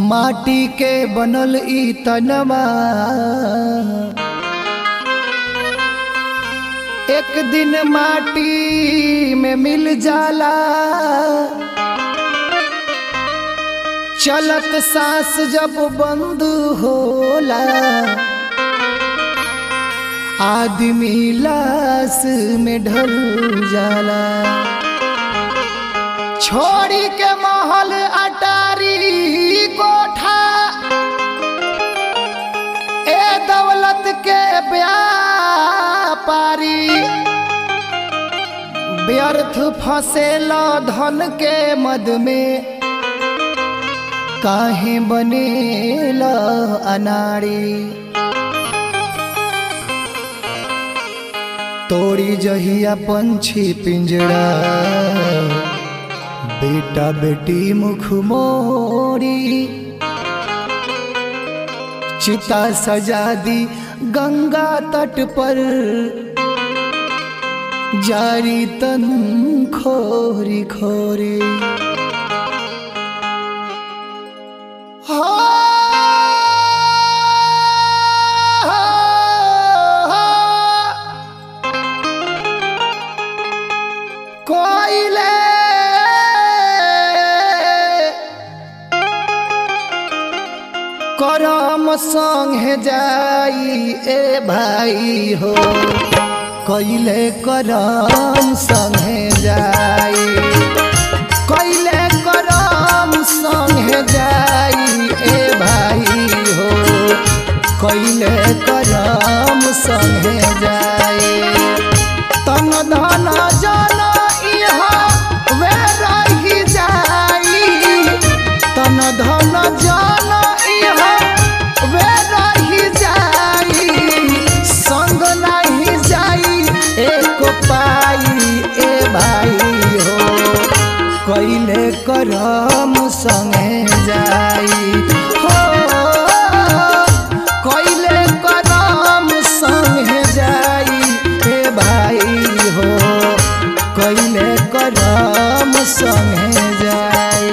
माटी के बनल ई तनवा एक दिन माटी में मिल जाला। चलत सांस जब बंद होला आदमी लाश में ढल जाला। छोड़ी के महल अटारी कोठा ए दौलत के व्यापारी व्यर्थ फसेला धन के मद में काहे बनेला अनाड़ी। तोड़ी जहिया पंछी पिंजड़ा बेटा बेटी मुख मोड़ी। चिता सजा दी गंगा तट पर जारी तन खोरी खोरी। कोयले करम संगे जाई ए भाई हो। कोयले करम संगे जाई कोयले करम संगे जाई ए भाई हो। कोयले करम संगे जाई तन धन जन वे रही जाई। तन धन जन वे रही जाई संग नहीं जाई एक पाई ए भाई हो। कोयले करम संगे जाई हो। कोयले करम संगे जाई ए भाई हो। कोयले करम संगे जाई।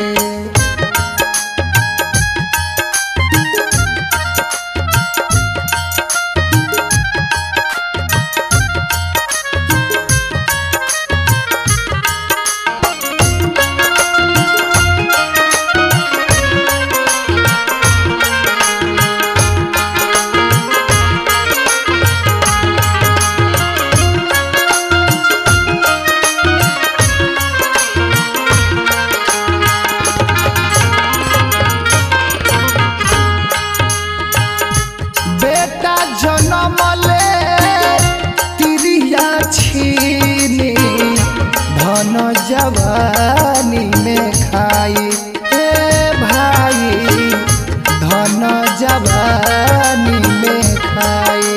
जनमले तिरिया छीनी धन जवानी में खाई ए भाई। धन जवानी में खाई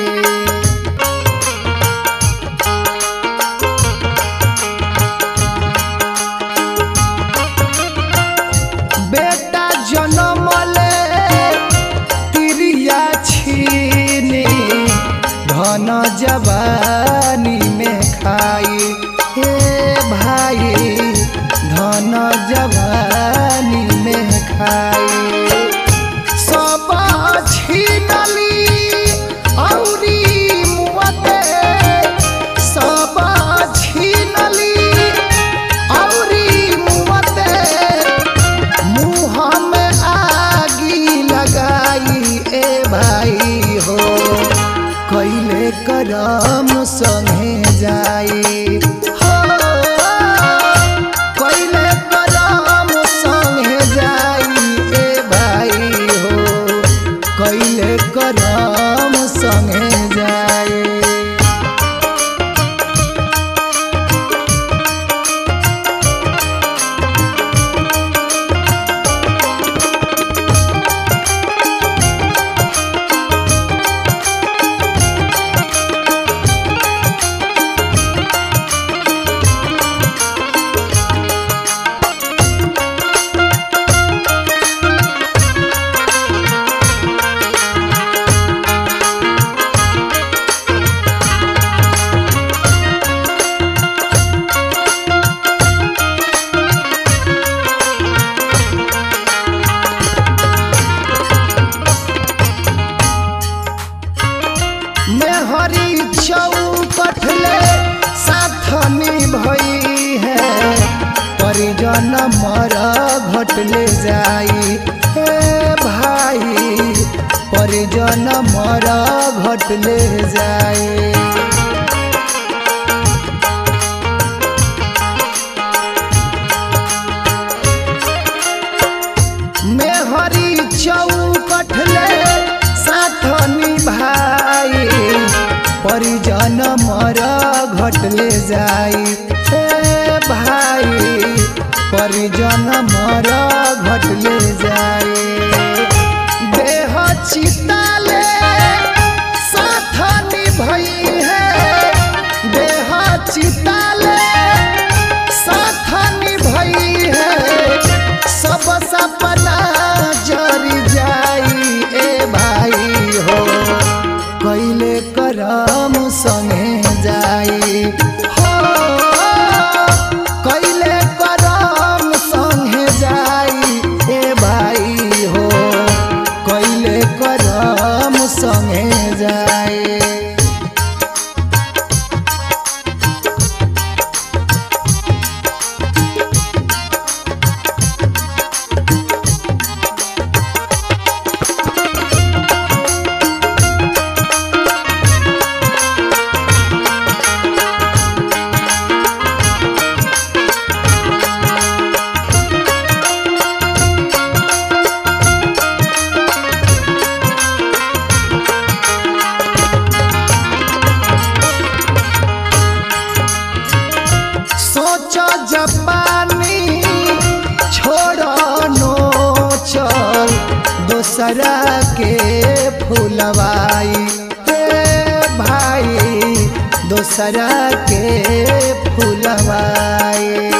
बेटा जनमले तिरिया छीनी धन जवानी में खाई हे भाई। धन जवानी में खाई सब छीनली औरी मुअते। सब छीनली औरी मुअते मुँह में आगी लगाई ए भाई हो। कोयले करम संगे जाई हो। कोयले करम संगे जाई ए भाई हो। कोयले करम संगे जाई। जनमर घटले जाई हे भाई परिजन मर घटले जाई। मेहरी चौकठले साथ निभाई परिजन मर घटले जाई हे भाई परिजन मर घटले जाई। देह चिताले साथ निभाई है देह चिताले साथ निभाई है सब सपना जरी जाई ए भाई हो कैले करम संगे जाई हो कैले करम संगे जाई ए भाई हो कैले करम संगे जाई। जापानी छोड़ो नो चल दोसरा के फुलवाई भाई दोसरा के फुलवाई।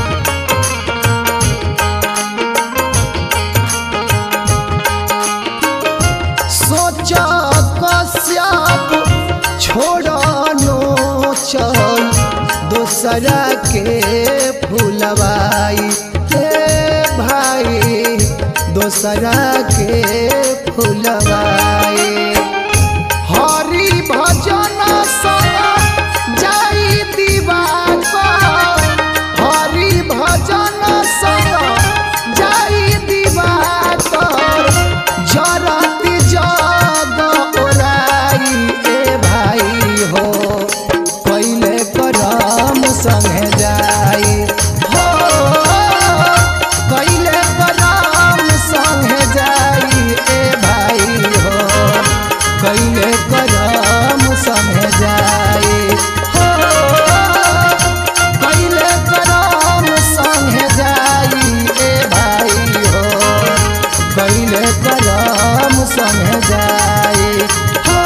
सोचा कश्यप छोड़ो नो चल दोसरा के फुलवाई हे भाई दोसरा के फुलवाई। हरि भजन संग जाई दिवाकर हरि भजन संग जाई दिवाकर जरती जग ओराई ए भाई हो कैले करम संगे जाई हो कैले करम संगे जाई ए भाई हो कैले करम संगे जाई हो कैले करम संगे जाई ए भाई हो कैले करम संगे जाई हो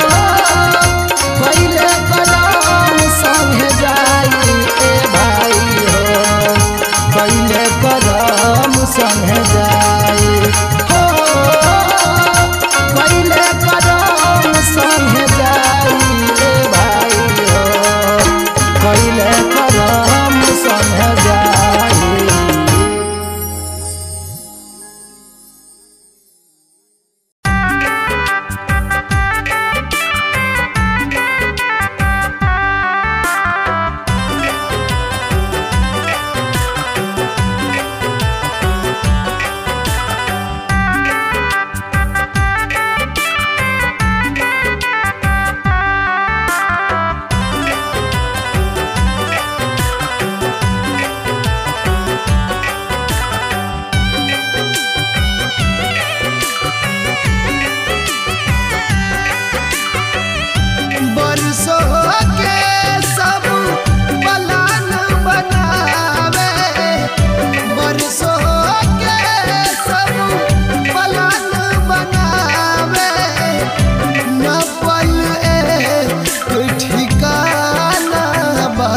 कैले करम संगे जाई ए भाई हो कैले करम संगे जाई हो कैले करम संगे जाई ए भाई हो कैले करम संगे जाई। बरसों के सब प्लान बनावे बरसों के सब प्लान बनावे न पल एक ठिकाना बा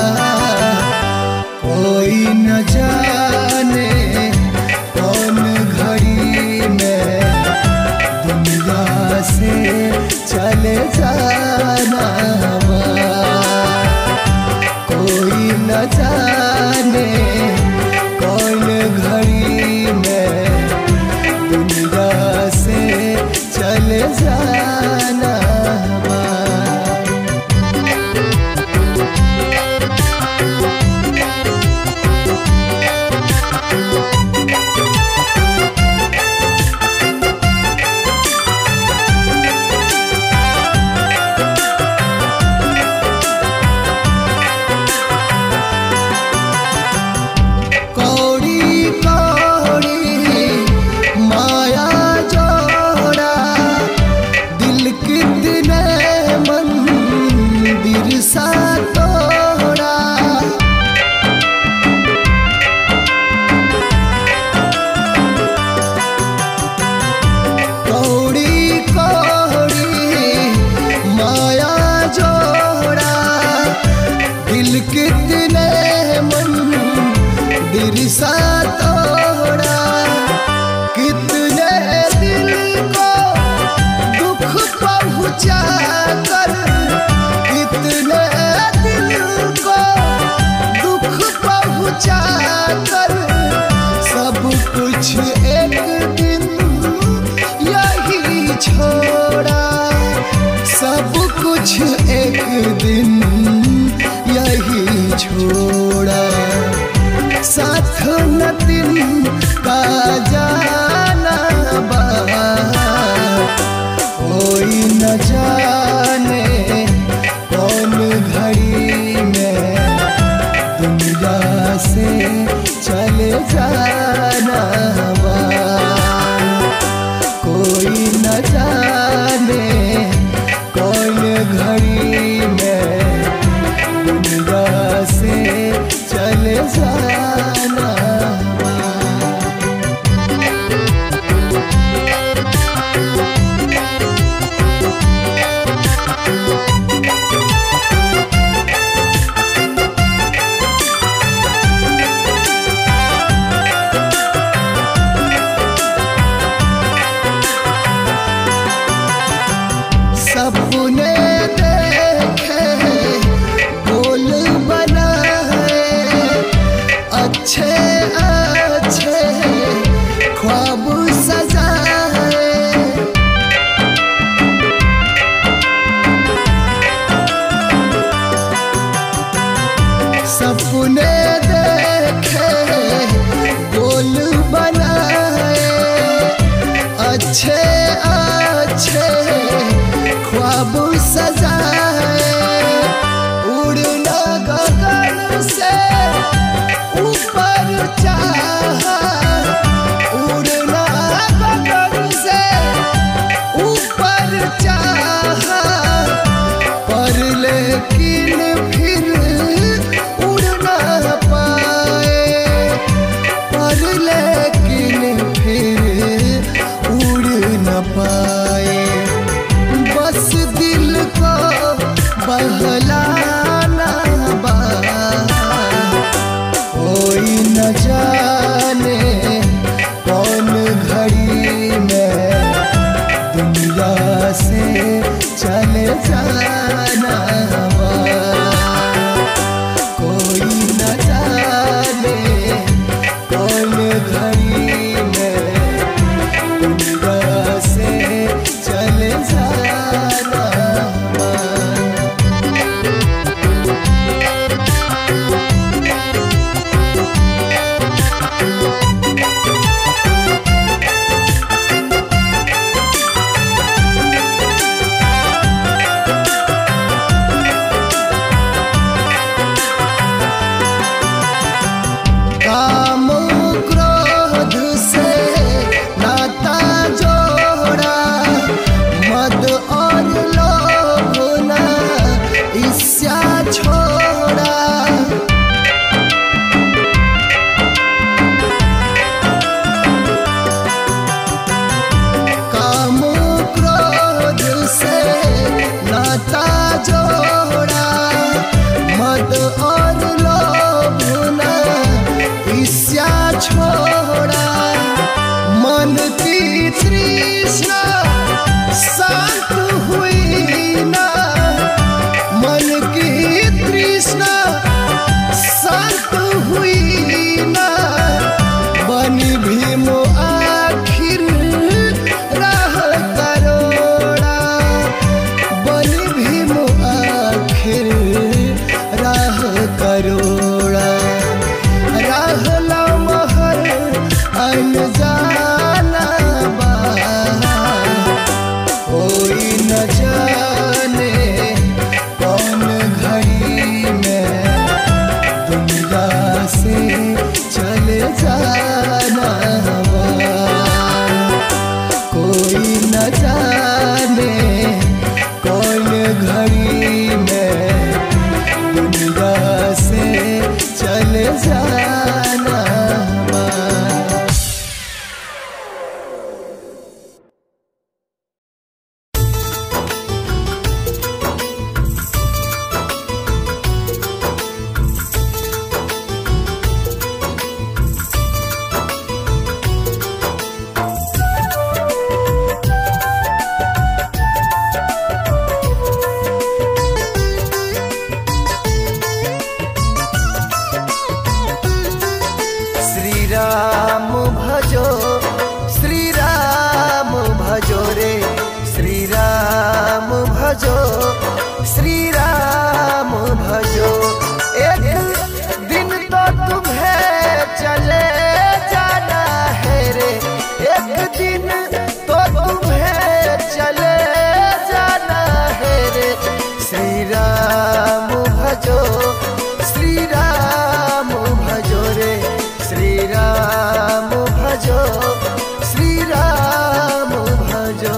कोई न जाने कौन घड़ी में दुनिया से चले जाना कोई न जाने कौन घड़ी में दुनिया से चले जाना। फिर सा तोड़ा। कितने दिल को दुख पहुँचा कर, कितने दिल को दुख पहुँचा कर, सब कुछ एक दिन यही छोड़ा। सब कुछ एक दिन यही छोड़ा। साथ न दिन का जाना बा, कोई न जाने कौन घड़ी में दुनिया से चले जाना बा। कोई न जाने कौन घड़ी में दुनिया से चले जाना बा। सपने देखे गोल बनाए, अच्छे अच्छे ख्वाब सजाए। सपने देखे गोल बनाए, अच्छे अच्छे ख्वाब सजाए। उड़ना गगन से ऊपर चाहा, उड़ना गगन से ऊपर चाहा, पर लेकिन फिर उड़ ना पाए। पर लेकिन फिर उड़ न पाए। बस दिल को बहलाना बा, कोई न जाने कौन घड़ी में दुनिया से चले जाना बा। कोई न जाने कौन घड़ी में दुनिया से चले जाना बा। काम क्रोध से नाता जोड़ा, मद और लोभ न ईर्ष्या छोड़ा। काम क्रोध से नाता जोड़ा, मद और लोभ न ईर्ष्या छोड़ा। मन की तृष्णा शांत हुई ना, मन की तृष्णा शांत हुई ना। बनी भीम आखिर राह करोड़ा, बनी भीम आखिर राह करोड़ा। राह लमहर अनजाना बा, कोई न जाने कौन घड़ी में दुनिया से चले जाना बा। कोई न जाने कौन घड़ी में दुनिया से चले जाना बा। राम भजो, श्री राम भजो रे, श्री राम भजो, श्री राम भजो। एक दिन तो तुम्हें चले जाना है रे, एक दिन तो तुम्हें चले जाना है रे। श्री राम भजो, श्री राम भजो रे, श्री राम भजो, श्री राम भजो।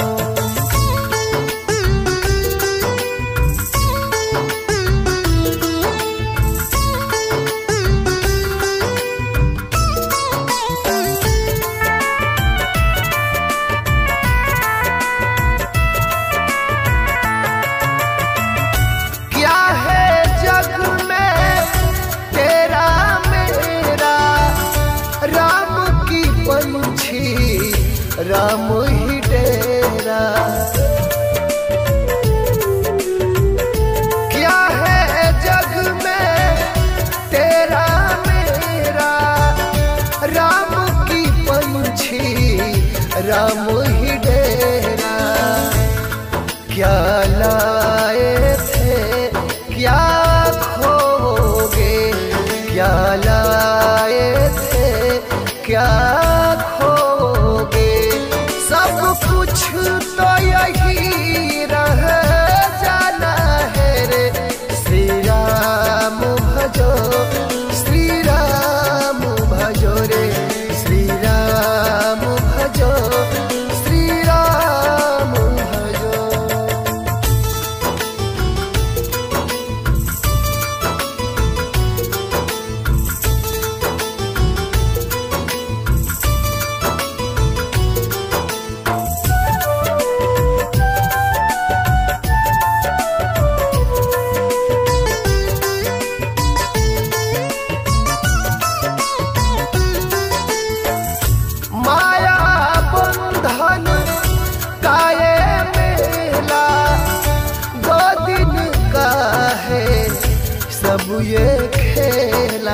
राम ही डेरा, क्या है जग में तेरा मेरा, राम की पंछी राम ही डेरा। क्या लाए थे क्या खोगे, क्या लाए थे क्या खोगे, सब कुछ तो यही रह जाना है रे। श्री राम भजो, श्री राम भजो रे, श्री राम भजो, श्री राम भजो। सब ये खेला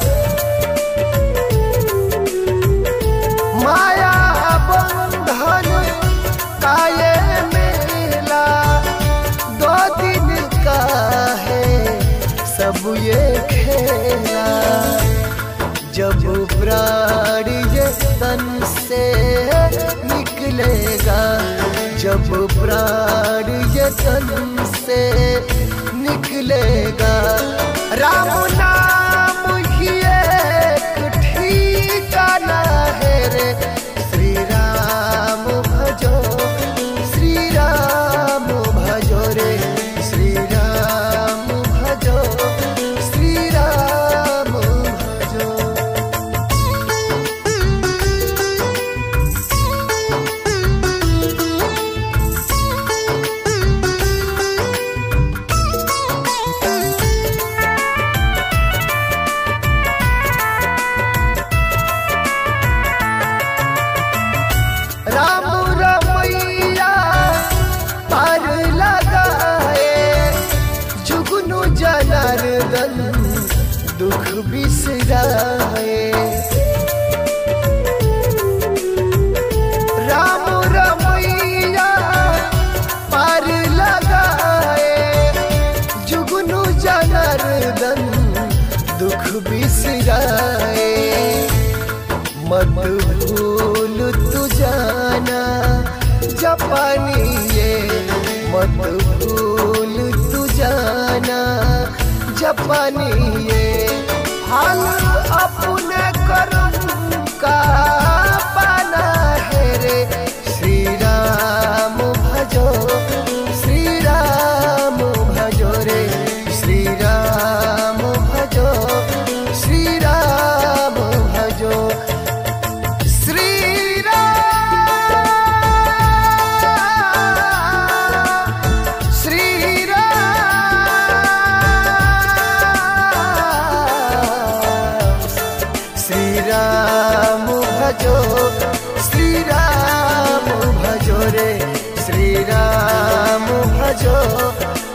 माया बंधन का ये मेला, 2 दिन का है सब ये खेला। जब प्राण ये तन से निकलेगा, जब प्राण ये तन से निकलेगा, राम नाम ही एक ठिकाना है रे। श्री राम भजो, श्री राम भजो रे, श्री राम भजो, श्री राम भजो। राम रमैया पार लगाए, जुगनू जनार्दन दुख बिसराए। राम रमैया पार लगाए, जुगनू जनार्दन दुख बिसराए। मत भूल तू जाना जापानी ये, मत भूल तू जाना जापानी ये, हाल अपने कर्म का पाना है रे। श्री राम भजो, श्री राम भजो रे, श्री राम भजो, श्री राम भजो। राम भजो, श्री राम भजो रे, श्री राम भजो,